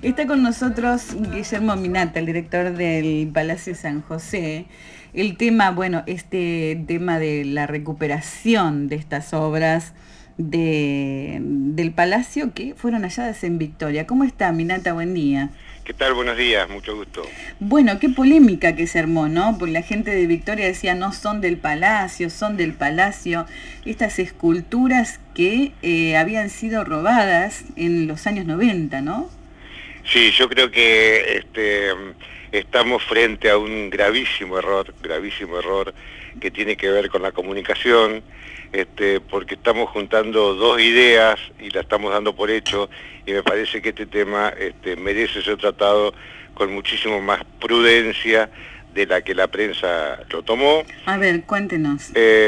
Está con nosotros Guillermo Minata, el director del Palacio San José. El tema, bueno, este tema de la recuperación de estas obras del Palacio que fueron halladas en Victoria. ¿Cómo está, Minata? Buen día. ¿Qué tal? Buenos días, mucho gusto. Bueno, qué polémica que se armó, ¿no? Porque la gente de Victoria decía, no son del Palacio, son del Palacio. Estas esculturas que habían sido robadas en los años 90, ¿no? Sí, yo creo que estamos frente a un gravísimo error que tiene que ver con la comunicación, porque estamos juntando dos ideas y la estamos dando por hecho, y me parece que este tema merece ser tratado con muchísimo más prudencia de la que la prensa lo tomó. A ver, cuéntenos.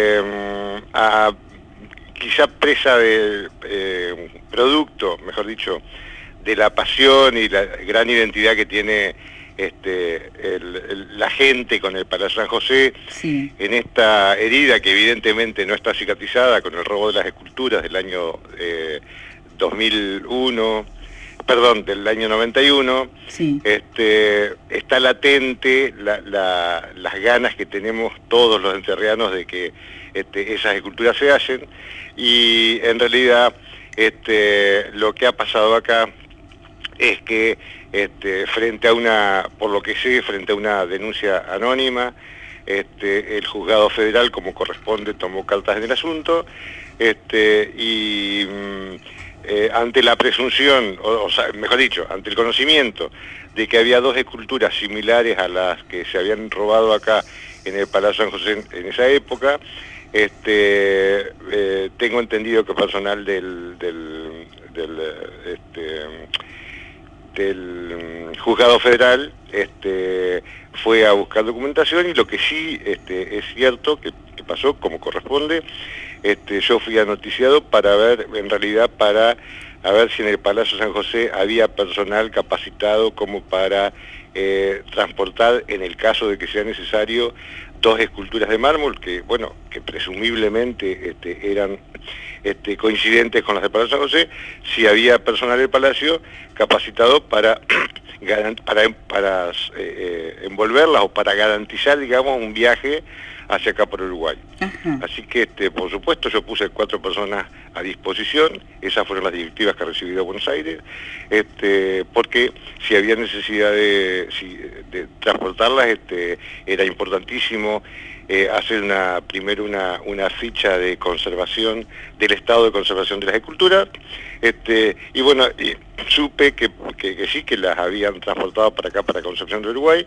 Quizá presa del producto, mejor dicho, de la pasión y la gran identidad que tiene la gente con el Palacio San José, sí, en esta herida que evidentemente no está cicatrizada con el robo de las esculturas del año 2001, perdón, del año 91, sí. Está latente las ganas que tenemos todos los entrerrianos de que esas esculturas se hallen, y en realidad lo que ha pasado acá es que frente a frente a una denuncia anónima, el juzgado federal, como corresponde, tomó cartas en el asunto, ante la presunción, o sea, mejor dicho, ante el conocimiento de que había dos esculturas similares a las que se habían robado acá en el Palacio San José en esa época, tengo entendido que personal del juzgado federal fue a buscar documentación, y lo que sí es cierto que pasó como corresponde, yo fui anoticiado para ver, en realidad para ver si en el Palacio San José había personal capacitado como para transportar, en el caso de que sea necesario, dos esculturas de mármol que, bueno, que presumiblemente eran coincidentes con las del Palacio San José, si había personal del Palacio capacitado para envolverlas o para garantizar, digamos, un viaje hacia acá por Uruguay. Ajá. Así que, por supuesto, yo puse 4 personas a disposición, esas fueron las directivas que recibí de Buenos Aires, porque si había necesidad de transportarlas, era importantísimo hacer primero una ficha de conservación, del estado de conservación de las esculturas, y bueno, supe que sí, que las habían transportado para acá, para Concepción de Uruguay.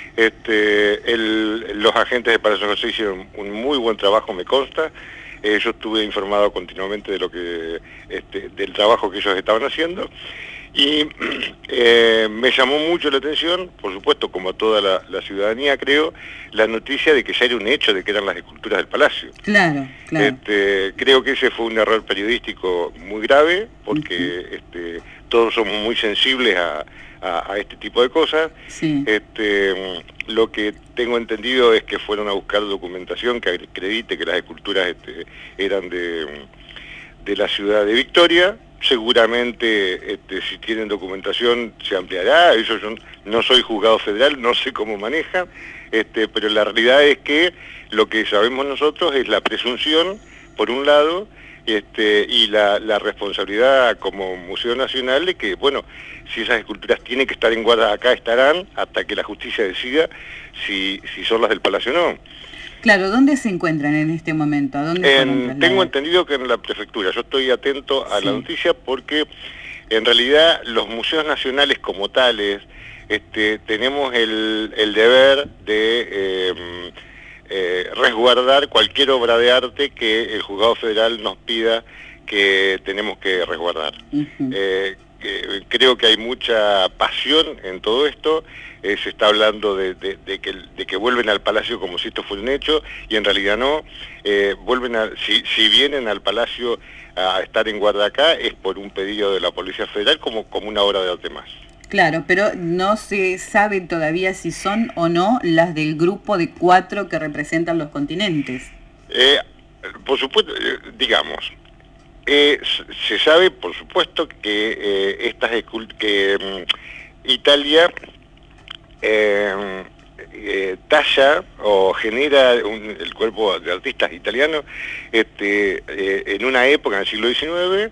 Los agentes de Palacio San José hicieron un muy buen trabajo, me consta. Yo estuve informado continuamente de lo que del trabajo que ellos estaban haciendo, y me llamó mucho la atención, por supuesto, como toda la ciudadanía, creo, la noticia de que ya era un hecho de que eran las esculturas del Palacio. Claro, claro. Creo que ese fue un error periodístico muy grave, porque todos somos muy sensibles a este tipo de cosas. Sí. Lo que tengo entendido es que fueron a buscar documentación que acredite que las esculturas eran de la ciudad de Victoria. Seguramente si tienen documentación se ampliará. Eso yo no soy juzgado federal, no sé cómo manejan, pero la realidad es que lo que sabemos nosotros es la presunción, por un lado, y la responsabilidad como Museo Nacional de que, bueno, si esas esculturas tienen que estar en guarda acá, estarán hasta que la justicia decida si son las del Palacio o no. Claro, ¿dónde se encuentran en este momento? ¿A dónde tengo entendido que en la prefectura. Yo estoy atento a la noticia porque en realidad los museos nacionales como tales tenemos el deber de resguardar cualquier obra de arte que el juzgado federal nos pida que tenemos que resguardar. Creo que hay mucha pasión en todo esto. Se está hablando de que vuelven al Palacio como si esto fuera un hecho, y en realidad no. Si vienen al Palacio a estar en guarda acá, es por un pedido de la Policía Federal como una obra de arte más. Claro, pero no se sabe todavía si son o no las del grupo de 4 que representan los continentes. Por supuesto, digamos, se sabe, por supuesto, que Italia talla o genera el cuerpo de artistas italianos en una época, en el siglo XIX,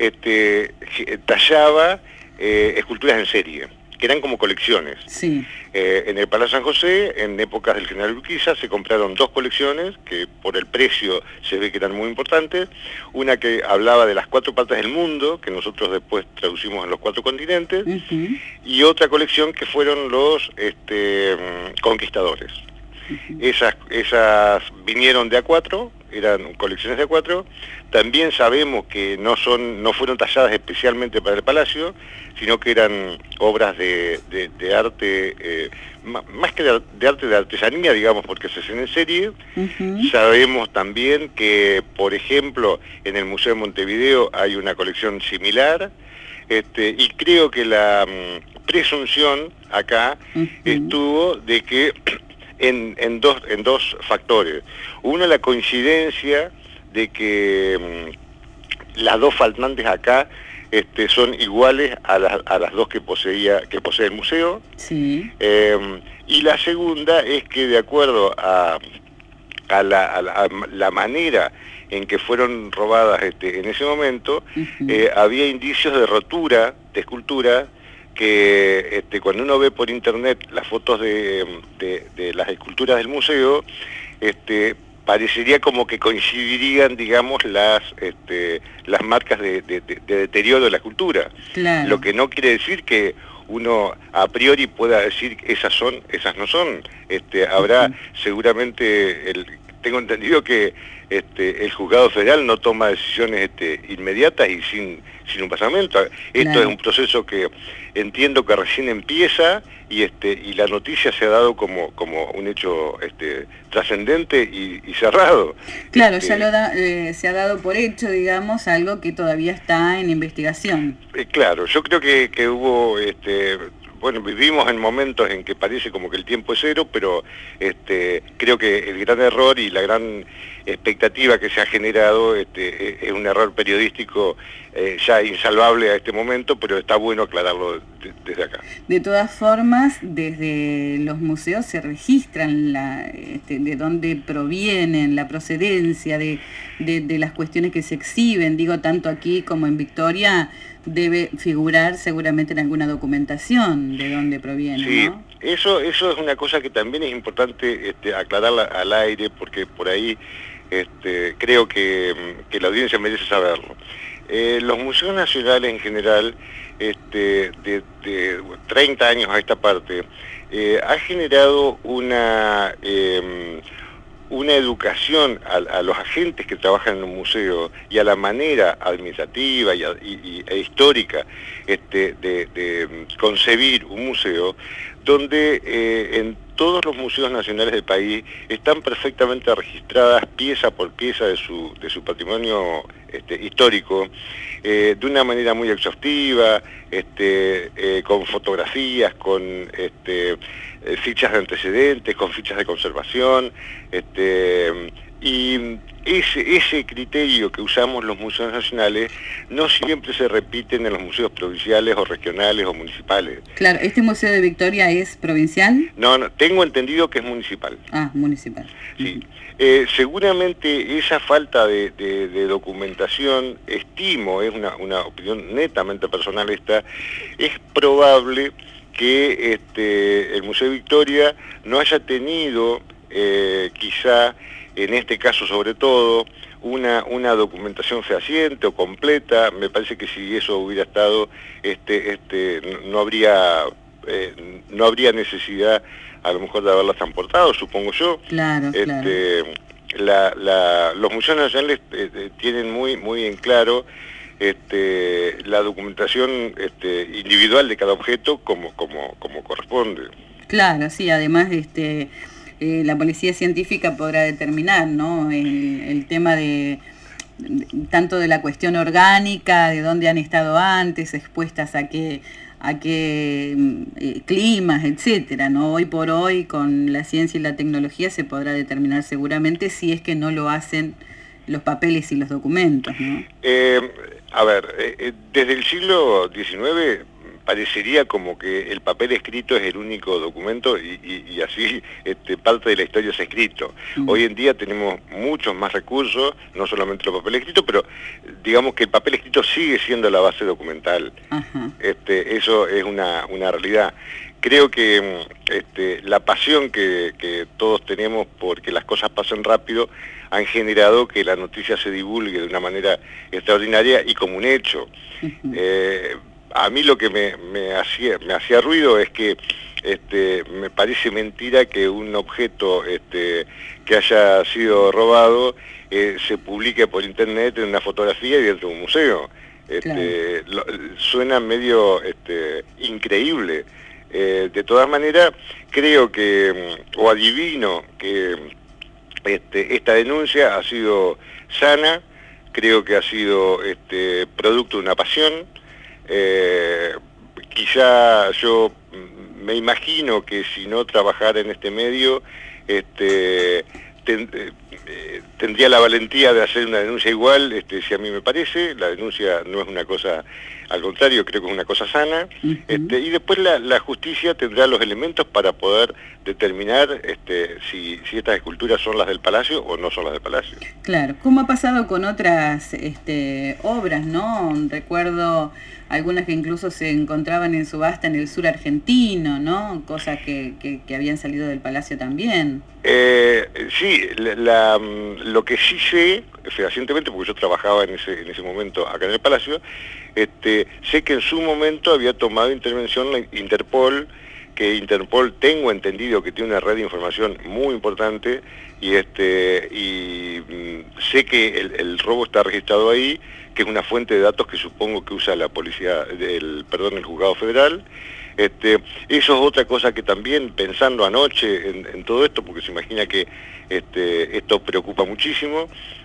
tallaba esculturas en serie, que eran como colecciones. Sí. En el Palacio San José, en épocas del general Urquiza, se compraron 2 colecciones que por el precio se ve que eran muy importantes. Una que hablaba de las 4 partes del mundo, que nosotros después traducimos en los 4 continentes, y otra colección que fueron los conquistadores. Esas vinieron de A4, eran colecciones de A4. También sabemos que no fueron talladas especialmente para el Palacio, sino que eran obras de arte, más que de arte de artesanía, digamos, porque se hacen en serie. Sabemos también que, por ejemplo, en el Museo de Montevideo hay una colección similar, y creo que la presunción acá estuvo de que en dos factores. Uno, la coincidencia de que las 2 faltantes acá son iguales a las 2 que posee el museo. Sí. Y la segunda es que, de acuerdo a la manera en que fueron robadas en ese momento, había indicios de rotura de escultura, que cuando uno ve por internet las fotos de las esculturas del museo, parecería como que coincidirían, digamos, las marcas de deterioro de la escultura. Claro. Lo que no quiere decir que uno a priori pueda decir esas no son. Habrá seguramente, tengo entendido que el juzgado federal no toma decisiones inmediatas y sin un pasamento. Esto es un proceso que entiendo que recién empieza, y la noticia se ha dado como un hecho trascendente y cerrado. Claro, se ha dado por hecho, digamos, algo que todavía está en investigación. Claro, yo creo que hubo... Bueno, vivimos en momentos en que parece como que el tiempo es cero, pero creo que el gran error y la gran expectativa que se ha generado es un error periodístico ya insalvable a este momento, pero está bueno aclararlo desde acá. De todas formas, desde los museos se registran de dónde provienen, la procedencia de las cuestiones que se exhiben, digo, tanto aquí como en Victoria, debe figurar seguramente en alguna documentación de dónde proviene, sí, ¿no? Eso es una cosa que también es importante aclararla al aire, porque por ahí creo que la audiencia merece saberlo. Los museos nacionales en general, de 30 años a esta parte, ha generado una educación a los agentes que trabajan en un museo y a la manera administrativa e histórica de concebir un museo, donde en todos los museos nacionales del país están perfectamente registradas pieza por pieza de su patrimonio histórico, de una manera muy exhaustiva, con fotografías, con fichas de antecedentes, con fichas de conservación, y ese criterio que usamos los museos nacionales no siempre se repiten en los museos provinciales o regionales o municipales. Claro, ¿este Museo de Victoria es provincial? No, tengo entendido que es municipal. Ah, municipal. Sí. Seguramente esa falta de documentación, estimo, es una opinión netamente personal esta, es probable que el Museo de Victoria no haya tenido, quizá en este caso sobre todo, una documentación fehaciente o completa. Me parece que si eso hubiera estado, no habría necesidad a lo mejor de haberlas transportado, supongo yo. Claro, Los museos nacionales tienen muy en claro la documentación individual de cada objeto como corresponde. Claro, sí, además la policía científica podrá determinar, ¿no?, el tema tanto de la cuestión orgánica, de dónde han estado antes, expuestas a qué climas, etcétera, ¿no? Hoy por hoy, con la ciencia y la tecnología, se podrá determinar seguramente, si es que no lo hacen los papeles y los documentos, ¿no? Desde el siglo XIX parecería como que el papel escrito es el único documento y así parte de la historia es escrito. Hoy en día tenemos muchos más recursos, no solamente los papeles escritos, pero digamos que el papel escrito sigue siendo la base documental. Eso es una realidad. Creo que la pasión que todos tenemos porque las cosas pasen rápido han generado que la noticia se divulgue de una manera extraordinaria y como un hecho. A mí lo que me hacía ruido es que me parece mentira que un objeto que haya sido robado se publique por internet en una fotografía y dentro de un museo. Suena medio increíble. De todas maneras, creo que, o adivino, que esta denuncia ha sido sana, creo que ha sido producto de una pasión. Quizá yo me imagino que si no trabajara en este medio, tendría la valentía de hacer una denuncia igual, si a mí me parece. La denuncia no es una cosa, al contrario, creo que es una cosa sana, y después la justicia tendrá los elementos para poder determinar si estas esculturas son las del Palacio o no son las del Palacio. Claro, como ha pasado con otras obras, ¿no? Recuerdo algunas que incluso se encontraban en subasta en el sur argentino, ¿no? Cosas que habían salido del Palacio también. Sí, lo que sí sé, fehacientemente, porque yo trabajaba en ese momento acá en el Palacio, sé que en su momento había tomado intervención la Interpol, que Interpol tengo entendido que tiene una red de información muy importante, y sé que el robo está registrado ahí, que es una fuente de datos que supongo que usa la policía, el Juzgado Federal. Eso es otra cosa que también, pensando anoche en todo esto, porque se imagina que esto preocupa muchísimo,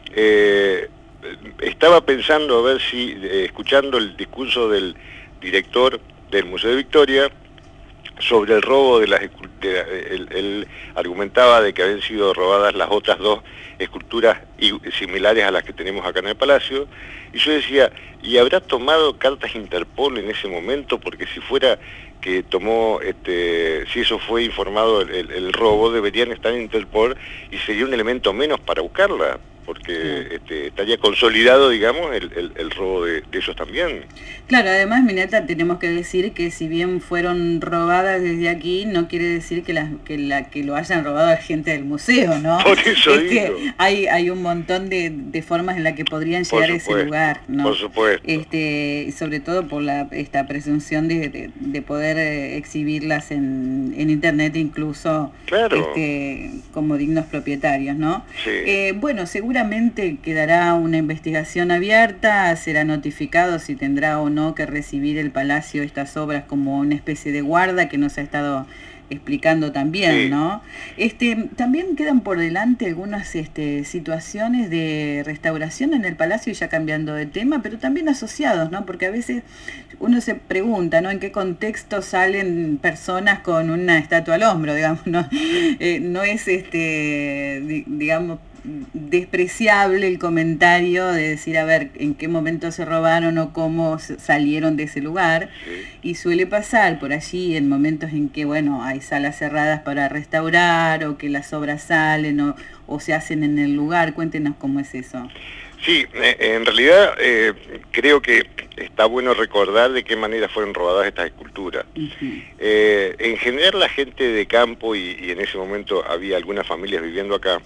estaba pensando a ver si, escuchando el discurso del director del Museo de Victoria, sobre el robo de las esculturas, él argumentaba de que habían sido robadas las otras dos esculturas similares a las que tenemos acá en el Palacio, y yo decía, ¿y habrá tomado cartas Interpol en ese momento? Porque si fuera que tomó, si eso fue informado el robo, deberían estar en Interpol y sería un elemento menos para buscarla, porque estaría consolidado, digamos, el robo de ellos también. Claro, además, Mineta, tenemos que decir que si bien fueron robadas desde aquí, no quiere decir que lo hayan robado a gente del museo, ¿no? Por eso digo. Que hay un montón de formas en las que podrían llegar a ese lugar, ¿no? Por supuesto. Sobre todo por esta presunción de poder exhibirlas en internet, incluso claro, como dignos propietarios, ¿no? Sí. Bueno, seguramente quedará una investigación abierta, será notificado si tendrá o no que recibir el Palacio estas obras como una especie de guarda que nos ha estado explicando también, sí, ¿no? También quedan por delante algunas situaciones de restauración en el Palacio, y ya cambiando de tema, pero también asociados, ¿no? Porque a veces uno se pregunta, ¿no? En qué contexto salen personas con una estatua al hombro, digamos, ¿no? No es, digamos, despreciable el comentario de decir, a ver, en qué momento se robaron o cómo salieron de ese lugar, y suele pasar por allí en momentos en que, bueno, hay salas cerradas para restaurar, o que las obras salen o se hacen en el lugar. Cuéntenos cómo es eso. Sí, en realidad creo que está bueno recordar de qué manera fueron robadas estas esculturas. En general la gente de campo, y en ese momento había algunas familias viviendo acá,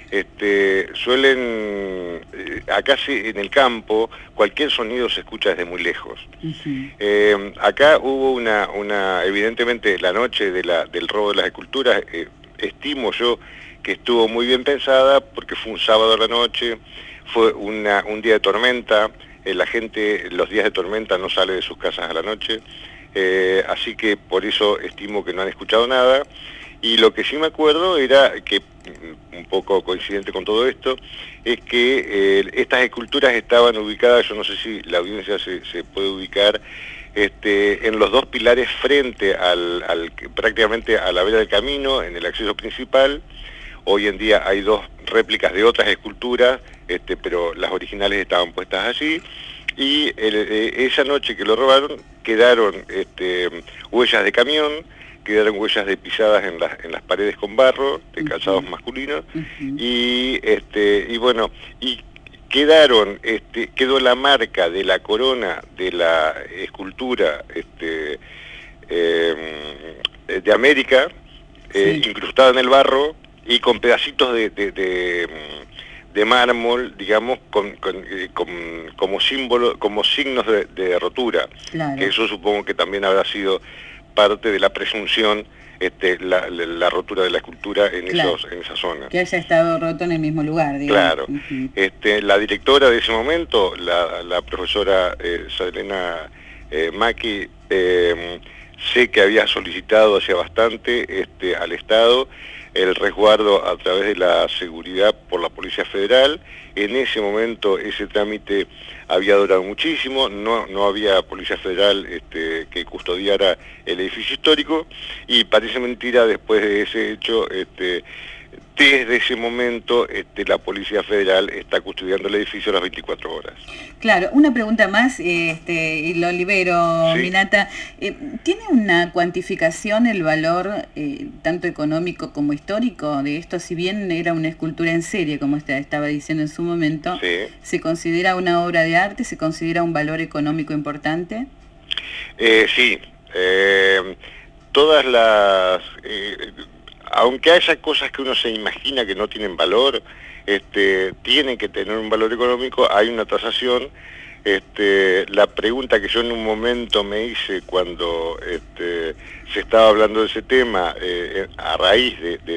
suelen, acá en el campo, cualquier sonido se escucha desde muy lejos. Acá hubo evidentemente la noche del robo de las esculturas, estimo yo que estuvo muy bien pensada, porque fue un sábado a la noche, fue un día de tormenta, la gente los días de tormenta no sale de sus casas a la noche, así que por eso estimo que no han escuchado nada. Y lo que sí me acuerdo era que, un poco coincidente con todo esto, es que estas esculturas estaban ubicadas, yo no sé si la audiencia se puede ubicar, en los dos pilares frente prácticamente a la vera del camino, en el acceso principal. Hoy en día hay dos réplicas de otras esculturas, pero las originales estaban puestas allí. Y esa noche que lo robaron, quedaron huellas de camión, quedaron huellas de pisadas en las paredes con barro, de calzados masculinos, y bueno, y quedó la marca de la corona de la escultura de América, incrustada en el barro y con pedacitos de mármol, digamos, como símbolo, como signos de rotura. Claro. Que eso supongo que también habrá sido parte de la presunción, la rotura de la escultura en esa zona. Que haya estado roto en el mismo lugar, digamos. Claro. La directora de ese momento, la profesora Selena Maki, sé que había solicitado hacía bastante al Estado el resguardo a través de la seguridad por la Policía Federal. En ese momento ese trámite había durado muchísimo, no había Policía Federal que custodiara el edificio histórico, y parece mentira, después de ese hecho, desde ese momento la Policía Federal está custodiando el edificio a las 24 horas. Claro, una pregunta más, y lo libero, Sí. Minata. ¿Tiene una cuantificación el valor tanto económico como histórico de esto? Si bien era una escultura en serie, como usted estaba diciendo en su momento, Sí. ¿se considera una obra de arte? ¿Se considera un valor económico importante? Sí. Todas las... aunque haya cosas que uno se imagina que no tienen valor, tienen que tener un valor económico, hay una tasación. La pregunta que yo en un momento me hice cuando se estaba hablando de ese tema, a raíz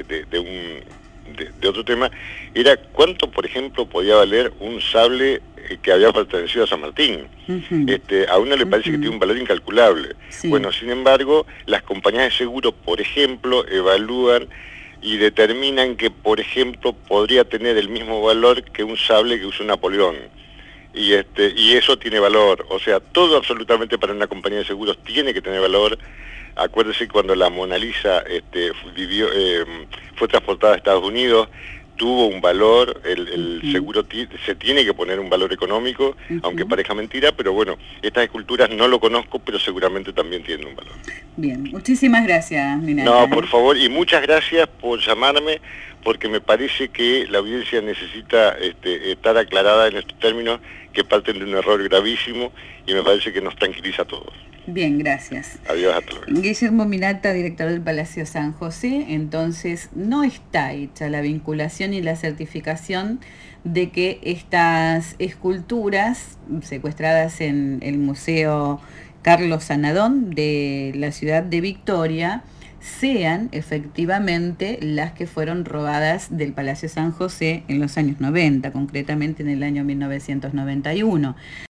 de otro tema, era cuánto, por ejemplo, podía valer un sable que había pertenecido a San Martín. A uno le parece que tiene un valor incalculable. Sí. Bueno, sin embargo, las compañías de seguro, por ejemplo, evalúan y determinan que, por ejemplo, podría tener el mismo valor que un sable que usó Napoleón. Y eso tiene valor. O sea, todo absolutamente para una compañía de seguros tiene que tener valor. Acuérdese cuando la Mona Lisa fue transportada a Estados Unidos, tuvo un valor, el seguro se tiene que poner un valor económico, aunque parezca mentira, pero bueno, estas esculturas no lo conozco, pero seguramente también tienen un valor. Bien, muchísimas gracias, Minata. No, por favor, y muchas gracias por llamarme, porque me parece que la audiencia necesita estar aclarada en estos términos que parten de un error gravísimo, y me parece que nos tranquiliza a todos. Bien, gracias. Adiós, hasta luego. Guillermo Minata, director del Palacio San José. Entonces, no está hecha la vinculación y la certificación de que estas esculturas secuestradas en el Museo Carlos Sanadón de la ciudad de Victoria sean efectivamente las que fueron robadas del Palacio San José en los años 90, concretamente en el año 1991.